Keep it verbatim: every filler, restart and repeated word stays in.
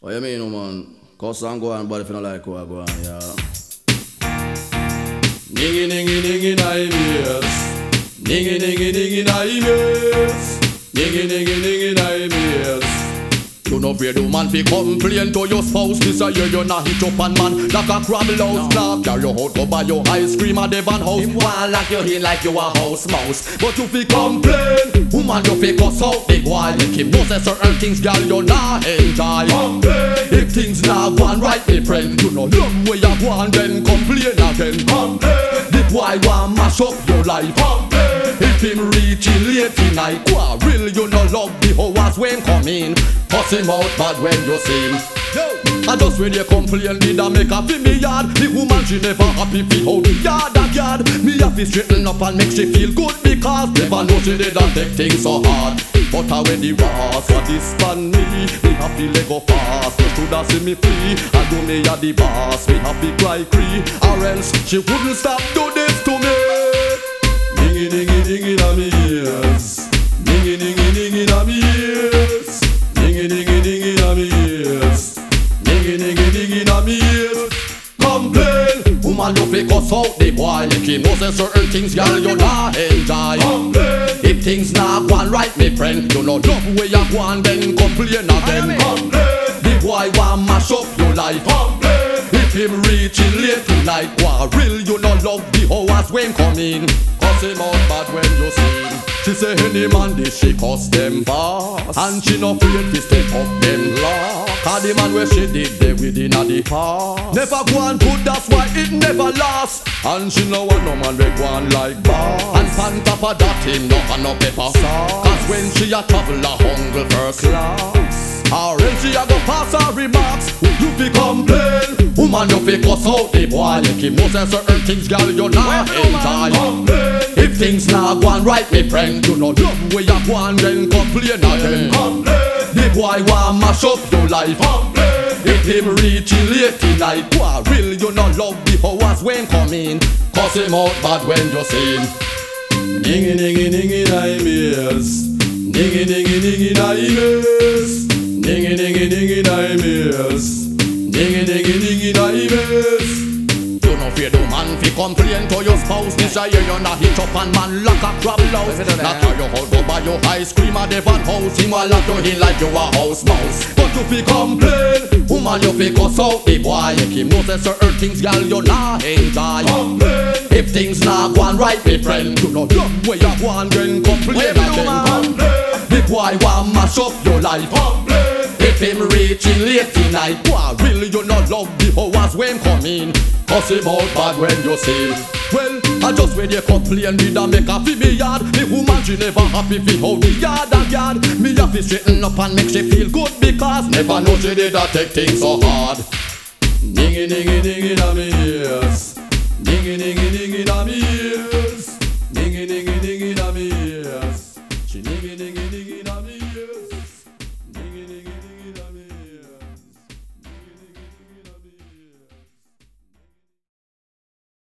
What you mean, man? Cuss and go on, but if you don't like what I go on, yeah. Ningy, ningy, ningy, nine years. Ningy, ningy, ningy, nine years. Ningy, ningy, ningy, nine years. You no fear the man fi complain to your spouse. This a year you not hit up on man like a crabble house. Now carry your out go buy your ice cream at the van house. Him want lock you in like you a house mouse. But you fi complain, woman you fi cuss out the boy. Make him know say certain things girl you not enjoy. Complain, if things not gone right me friend. You no love where you go and then complain again. Complain, the boy want mash up your life. Complain, if him reach in late tonight. Quarrel you no love the hours when come in. Cuss him out bad when you see him. Yo, I just when you complain did I make a fi me yard. The woman she never happy fi how the yard a yard. Me have to straighten up and make she feel good because never know she did not take things so hard. But I when the boss for this fan me, me have to let go fast. You shoulda see me free, and do me a the boss. Me have to cry cree, or else she wouldn't stop do this to me. Dingy dingy dingy na me ears. Dingy dingy dingy na me ears. Dingy dingy dingy na me ears. Dingy dingy dingy na me ears. Complain, woman you fi cuss out the boy. Make him know say certain things girl you not enjoy. Complain, if things not gone right me friend. You no love where you go and then complain again. Complain, the boy want mash up your life. Complain, if him reaching late tonight. Quarrel you no love the hours when coming. Cuss him out bad when you see him. She say any man this she cuss them fast, and she no afraid to step up them law. Cause the man where she did there within a the past never go and put, that's why it never last. And she no want no man we go on like boss. And on top of that him no have no pepper sauce. Cause when she a travel a hungry first class, or else she a go pass her remarks. You fi complain, woman you fi cuss out the boy. Make him know say certain things girl you not enjoy. If things not gone right me friend, you no love where you go and then complain again. Complain, the boy want mash up your life. Complain, if him reaching late tonight. Quarrel you no love the hours when coming. Cuss him out bad when you see him. Dingy dingy dingy nine years. Dingy dingy dingy nine years. Dingy dingy dingy nine years. Dingy dingy dingy nine years. You no fear the man fi complain to your spouse. This a year you not hit up and man like a crab louse. Not carry your house go buy your ice cream at the van house. Him a lock you in like you a house mouse. But you fi complain, woman you fi cuss out the boy. Make him know say certain things girl you not enjoy. Complain, if things not gone right me friend. You no love where you go and then complain again. Complain, the boy want mash up your life. Complain, if him reaching late tonight. Quarrel you no love the hours when coming. Cuss him out bad when you see him. Well, I just when you complain did I make a fi me yard. The woman she never happy fi how the yard a yard. Me have to straighten up and make she feel good because never know she did a take things so hard. Dingy dingy dingy na me ears. Dingy dingy dingy na me ears. Dingy dingy dingy na me ears. She dingy dingy dingy na me ears. Dingy dingy.